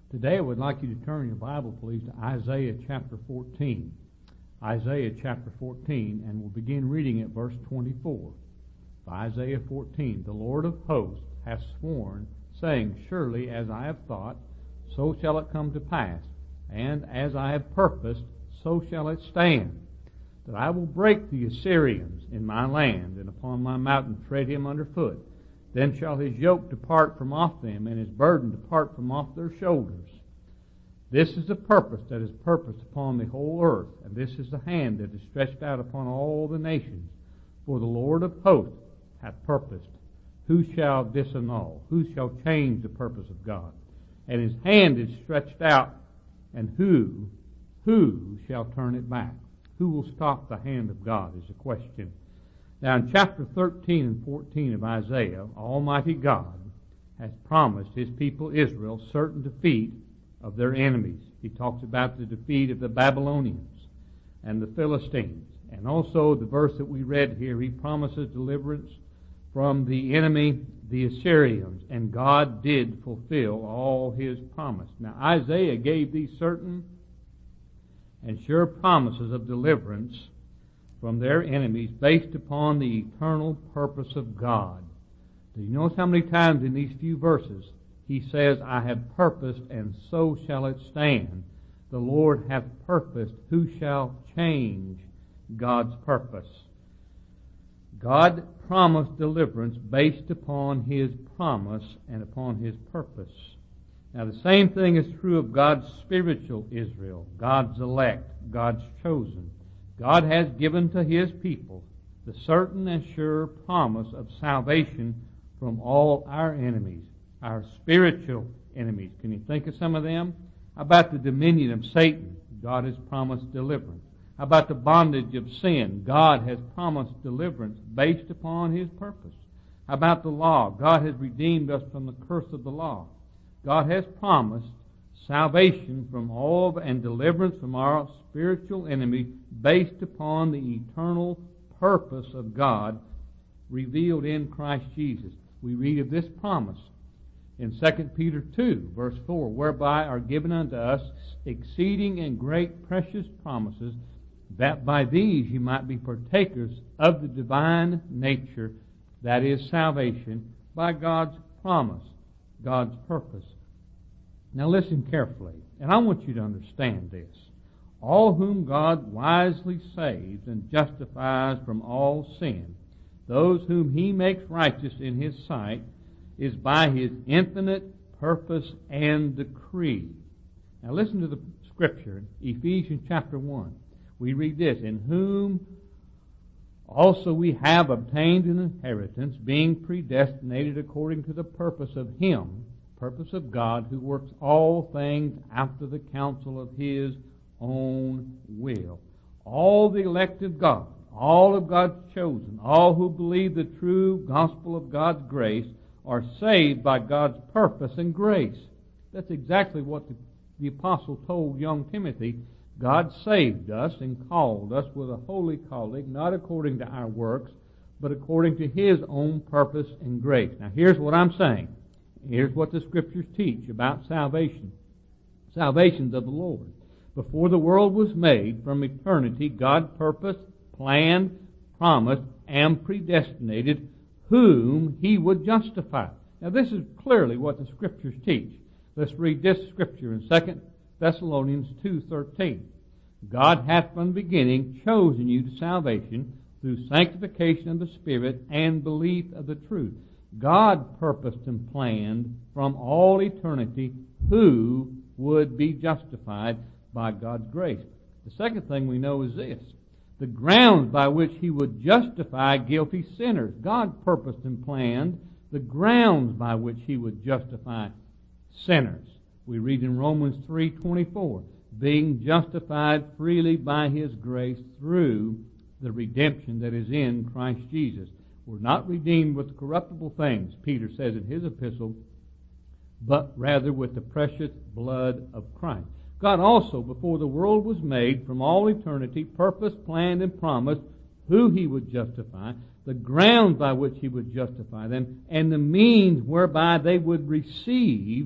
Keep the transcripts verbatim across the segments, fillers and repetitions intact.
Today I would like you to turn your Bible, please, to Isaiah chapter fourteen. Isaiah chapter fourteen, and we'll begin reading at verse twenty-four. Isaiah fourteen, the Lord of hosts hath sworn, saying, Surely as I have thought, so shall it come to pass, and as I have purposed, so shall it stand, that I will break the Assyrians in my land, and upon my mountain tread him under foot. Then shall his yoke depart from off them, and his burden depart from off their shoulders. This is the purpose that is purposed upon the whole earth, and this is the hand that is stretched out upon all the nations. For the Lord of hosts hath purposed. Who shall disannul? Who shall change the purpose of God? And his hand is stretched out, and who, who shall turn it back? Who will stop the hand of God is the question. Now in chapter thirteen and fourteen of Isaiah, Almighty God has promised His people Israel certain defeat of their enemies. He talks about the defeat of the Babylonians and the Philistines. And also the verse that we read here, He promises deliverance from the enemy, the Assyrians. And God did fulfill all His promise. Now Isaiah gave these certain and sure promises of deliverance from their enemies based upon the eternal purpose of God. Do you notice how many times in these few verses he says, I have purposed, and so shall it stand. The Lord hath purposed. Who shall change God's purpose? God promised deliverance based upon His promise and upon His purpose. Now the same thing is true of God's spiritual Israel, God's elect, God's chosen. God has given to His people the certain and sure promise of salvation from all our enemies, our spiritual enemies. Can you think of some of them? How about the dominion of Satan? God has promised deliverance. How about the bondage of sin? God has promised deliverance based upon His purpose. How about the law? God has redeemed us from the curse of the law. God has promised salvation from all and deliverance from our spiritual enemy based upon the eternal purpose of God revealed in Christ Jesus. We read of this promise in Second Peter two, verse four, whereby are given unto us exceeding and great precious promises, that by these you might be partakers of the divine nature, that is salvation, by God's promise, God's purpose. Now listen carefully, and I want you to understand this. All whom God wisely saves and justifies from all sin, those whom He makes righteous in His sight, is by His infinite purpose and decree. Now listen to the scripture, Ephesians chapter one. We read this, in whom also we have obtained an inheritance, being predestinated according to the purpose of Him, purpose of God, who works all things after the counsel of His own will. All the elect of God, all of God's chosen, all who believe the true gospel of God's grace are saved by God's purpose and grace. That's exactly what the, the apostle told young Timothy. God saved us and called us with a holy calling, not according to our works, but according to His own purpose and grace. Now here's what I'm saying. Here's what the Scriptures teach about salvation. Salvation's of the Lord. Before the world was made, from eternity, God purposed, planned, promised, and predestinated whom He would justify. Now this is clearly what the Scriptures teach. Let's read this Scripture in Second Thessalonians two thirteen. God hath from the beginning chosen you to salvation through sanctification of the Spirit and belief of the truth. God purposed and planned from all eternity who would be justified by God's grace. The second thing we know is this. The grounds by which He would justify guilty sinners. God purposed and planned the grounds by which He would justify sinners. We read in Romans three twenty-four, being justified freely by His grace through the redemption that is in Christ Jesus. We're not redeemed with corruptible things, Peter says in his epistle, but rather with the precious blood of Christ. God also, before the world was made, from all eternity, purposed, planned, and promised who He would justify, the grounds by which He would justify them, and the means whereby they would receive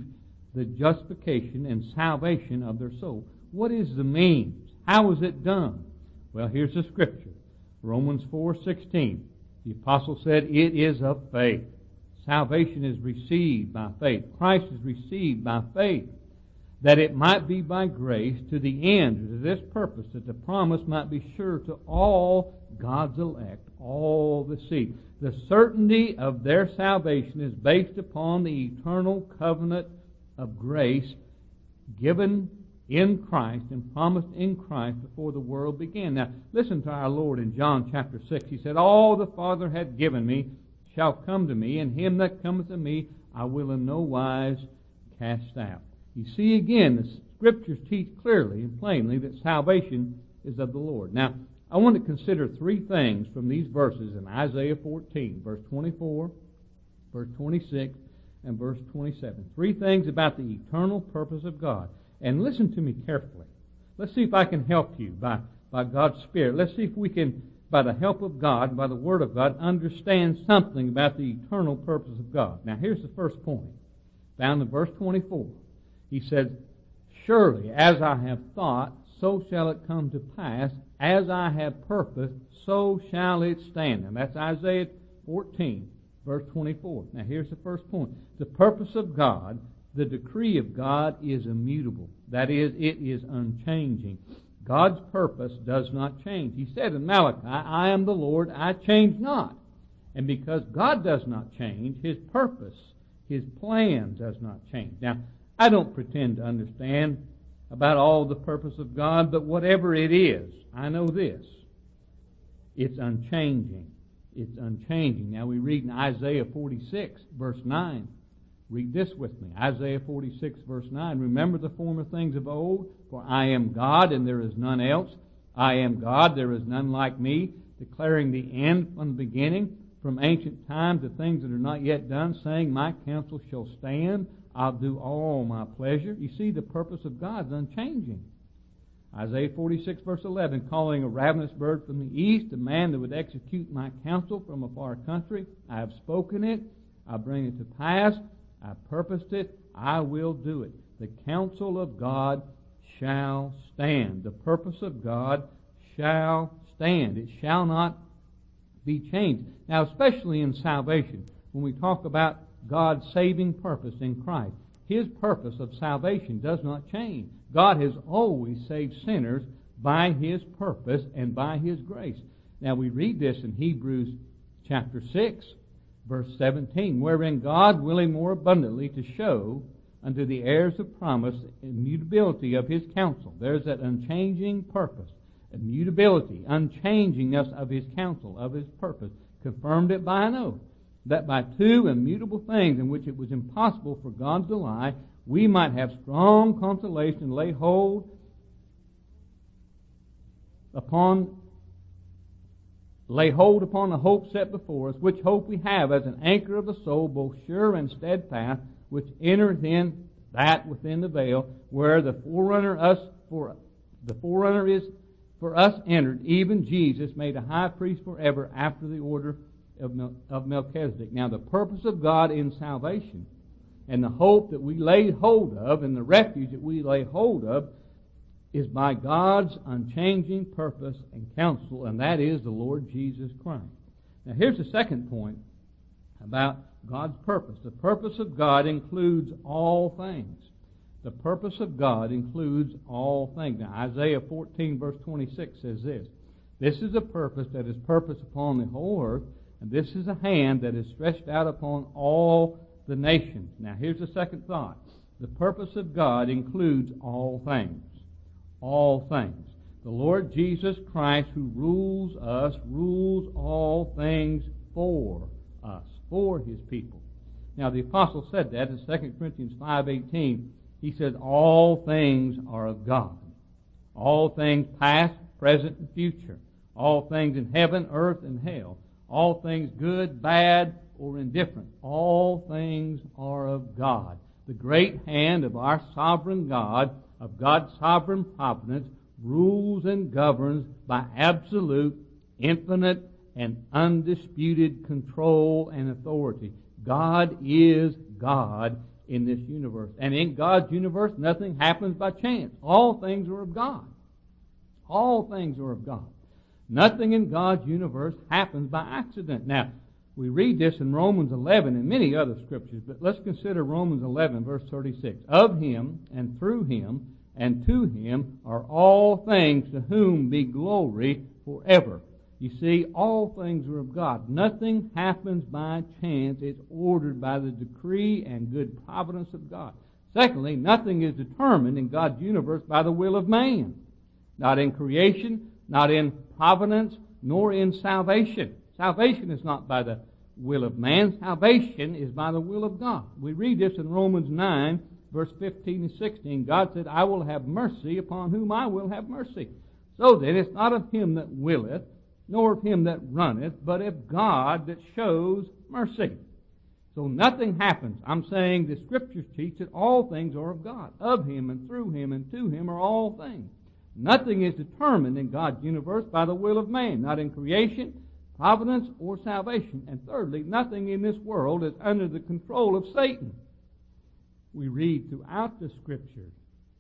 the justification and salvation of their soul. What is the means? How is it done? Well, here's the scripture. Romans four sixteen. The apostle said, it is of faith. Salvation is received by faith. Christ is received by faith, that it might be by grace, to the end, to this purpose, that the promise might be sure to all God's elect, all the seed. The certainty of their salvation is based upon the eternal covenant of grace given in Christ and promised in Christ before the world began. Now, listen to our Lord in John chapter six. He said, all the Father hath given me shall come to me, and him that cometh to me I will in no wise cast out. You see again, the Scriptures teach clearly and plainly that salvation is of the Lord. Now, I want to consider three things from these verses in Isaiah fourteen, verse twenty-four, verse twenty-six, and verse twenty-seven. Three things about the eternal purpose of God. And listen to me carefully. Let's see if I can help you by, by God's Spirit. Let's see if we can, by the help of God, by the Word of God, understand something about the eternal purpose of God. Now, here's the first point, found in verse twenty-four. He says, surely as I have thought, so shall it come to pass. As I have purposed, so shall it stand. And that's Isaiah fourteen, verse twenty-four. Now here's the first point. The purpose of God, the decree of God, is immutable. That is, it is unchanging. God's purpose does not change. He said in Malachi, I am the Lord, I change not. And because God does not change, His purpose, His plan does not change. Now, I don't pretend to understand about all the purpose of God, but whatever it is, I know this. It's unchanging. It's unchanging. Now we read in Isaiah forty-six, verse nine. Read this with me. Isaiah forty-six, verse nine. Remember the former things of old, for I am God and there is none else. I am God, there is none like me, declaring the end from the beginning, from ancient times the things that are not yet done, saying, my counsel shall stand. I'll do all my pleasure. You see, the purpose of God is unchanging. Isaiah forty-six, verse eleven, calling a ravenous bird from the east, a man that would execute my counsel from a far country. I have spoken it. I bring it to pass. I purposed it. I will do it. The counsel of God shall stand. The purpose of God shall stand. It shall not be changed. Now, especially in salvation, when we talk about God's saving purpose in Christ, His purpose of salvation does not change. God has always saved sinners by His purpose and by His grace. Now we read this in Hebrews chapter six, verse seventeen, wherein God, willing more abundantly to show unto the heirs of promise immutability of His counsel. There's that unchanging purpose, immutability, unchangingness of His counsel, of His purpose, confirmed it by an oath, that by two immutable things in which it was impossible for God to lie, we might have strong consolation and lay hold upon lay hold upon the hope set before us, which hope we have as an anchor of the soul, both sure and steadfast, which entereth in that within the veil, where the forerunner us for the forerunner is for us entered, even Jesus, made a high priest forever after the order of, Mel- of Melchizedek. Now, the purpose of God in salvation, and the hope that we lay hold of, and the refuge that we lay hold of, is by God's unchanging purpose and counsel, and that is the Lord Jesus Christ. Now, here's the second point about God's purpose. The purpose of God includes all things. The purpose of God includes all things. Now, Isaiah fourteen, verse twenty-six says this, this is a purpose that is purposed upon the whole earth, and this is a hand that is stretched out upon all the nations. Now, here's the second thought. The purpose of God includes all things. All things. The Lord Jesus Christ, who rules us, rules all things for us, for His people. Now, the apostle said that in Second Corinthians five eighteen. He said, all things are of God. All things past, present, and future. All things in heaven, earth, and hell. All things good, bad, or indifferent. All things are of God. The great hand of our sovereign God, of God's sovereign providence, rules and governs by absolute, infinite, and undisputed control and authority. God is God in this universe. And in God's universe, nothing happens by chance. All things are of God. All things are of God. Nothing in God's universe happens by accident. Now, we read this in Romans eleven and many other scriptures, but let's consider Romans eleven, verse thirty-six. Of Him, and through Him, and to Him are all things, to whom be glory forever. You see, all things are of God. Nothing happens by chance. It's ordered by the decree and good providence of God. Secondly, nothing is determined in God's universe by the will of man. Not in creation, not in providence, nor in salvation. Salvation is not by the will of man. Salvation is by the will of God. We read this in Romans nine, verse fifteen and sixteen. God said, I will have mercy upon whom I will have mercy. So then, it's not of him that willeth, nor of him that runneth, but of God that shows mercy. So nothing happens. I'm saying the Scriptures teach that all things are of God. Of Him and through Him and to Him are all things. Nothing is determined in God's universe by the will of man, not in creation, providence, or salvation. And thirdly, nothing in this world is under the control of Satan. We read throughout the Scriptures,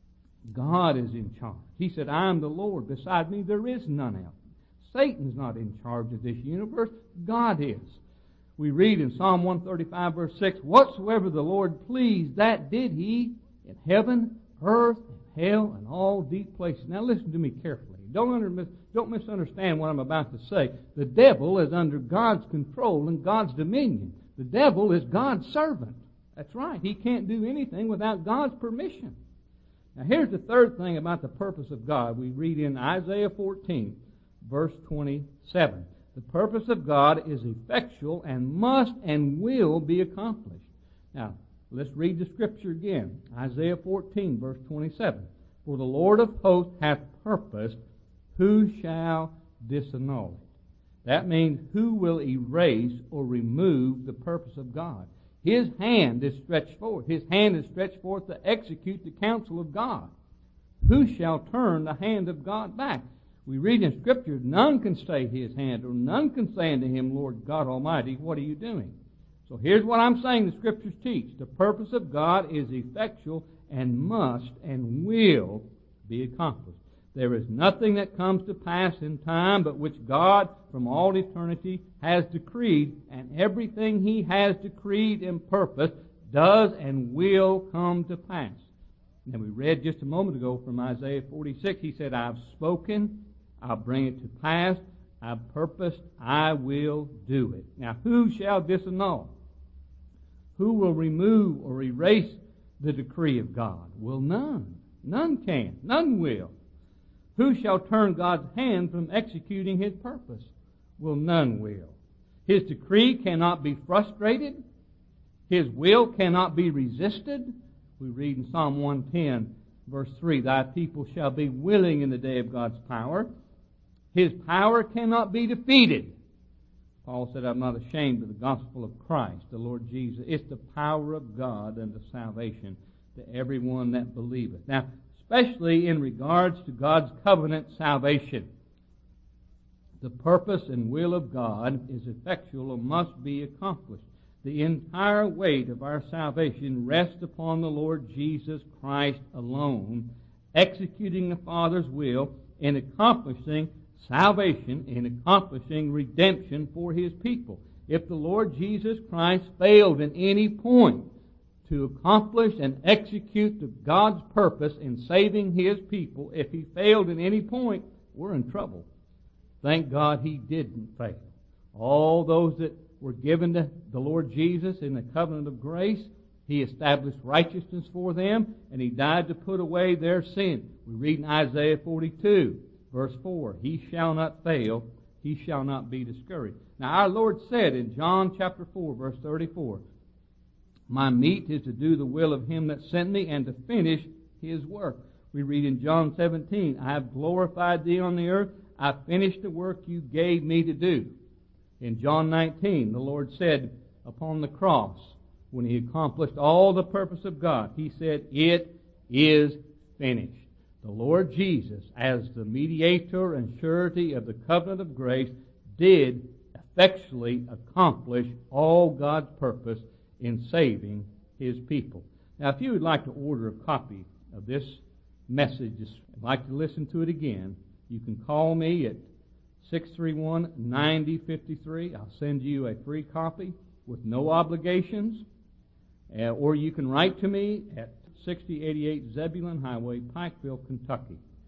God is in charge. He said, I am the Lord. Beside me there is none else. Satan's not in charge of this universe. God is. We read in Psalm one thirty-five, verse six, whatsoever the Lord pleased, that did He in heaven, earth, and hell, and all deep places. Now listen to me carefully. Don't, under, don't misunderstand what I'm about to say. The devil is under God's control and God's dominion. The devil is God's servant. That's right. He can't do anything without God's permission. Now here's the third thing about the purpose of God. We read in Isaiah fourteen, verse twenty-seven. The purpose of God is effectual and must and will be accomplished. Now, let's read the Scripture again. Isaiah fourteen, verse twenty-seven. For the Lord of hosts hath purposed, who shall disannul it? That means who will erase or remove the purpose of God? His hand is stretched forth. His hand is stretched forth to execute the counsel of God. Who shall turn the hand of God back? We read in Scripture, none can stay His hand, or none can say unto Him, Lord God Almighty, what are you doing? So here's what I'm saying the Scriptures teach. The purpose of God is effectual and must and will be accomplished. There is nothing that comes to pass in time but which God from all eternity has decreed, and everything He has decreed and purposed does and will come to pass. And we read just a moment ago from Isaiah forty-six, He said, I've spoken, I'll bring it to pass, I've purposed, I will do it. Now who shall disannul? Who will remove or erase the decree of God? Well, none. None can. None will. Who shall turn God's hand from executing His purpose? Well, none will. His decree cannot be frustrated. His will cannot be resisted. We read in Psalm one ten, verse three, Thy people shall be willing in the day of God's power. His power cannot be defeated. Paul said, I'm not ashamed of the gospel of Christ, the Lord Jesus. It's the power of God unto salvation to everyone that believeth. Now, especially in regards to God's covenant salvation, the purpose and will of God is effectual and must be accomplished. The entire weight of our salvation rests upon the Lord Jesus Christ alone, executing the Father's will in accomplishing salvation, in accomplishing redemption for His people. If the Lord Jesus Christ failed in any point to accomplish and execute the God's purpose in saving His people, if He failed in any point, we're in trouble. Thank God He didn't fail. All those that were given to the Lord Jesus in the covenant of grace, He established righteousness for them, and He died to put away their sin. We read in Isaiah forty-two, verse four, He shall not fail, He shall not be discouraged. Now our Lord said in John chapter four, verse thirty-four, My meat is to do the will of Him that sent me and to finish His work. We read in John seventeen, I have glorified Thee on the earth, I finished the work You gave Me to do. In John nineteen, the Lord said upon the cross, when He accomplished all the purpose of God, He said, It is finished. The Lord Jesus, as the mediator and surety of the covenant of grace, did effectually accomplish all God's purpose in saving His people. Now, if you would like to order a copy of this message, and like to listen to it again, you can call me at six three one, nine zero five three. I'll send you a free copy with no obligations. Uh, or you can write to me at sixty eighty-eight Zebulon Highway, Pikeville, Kentucky.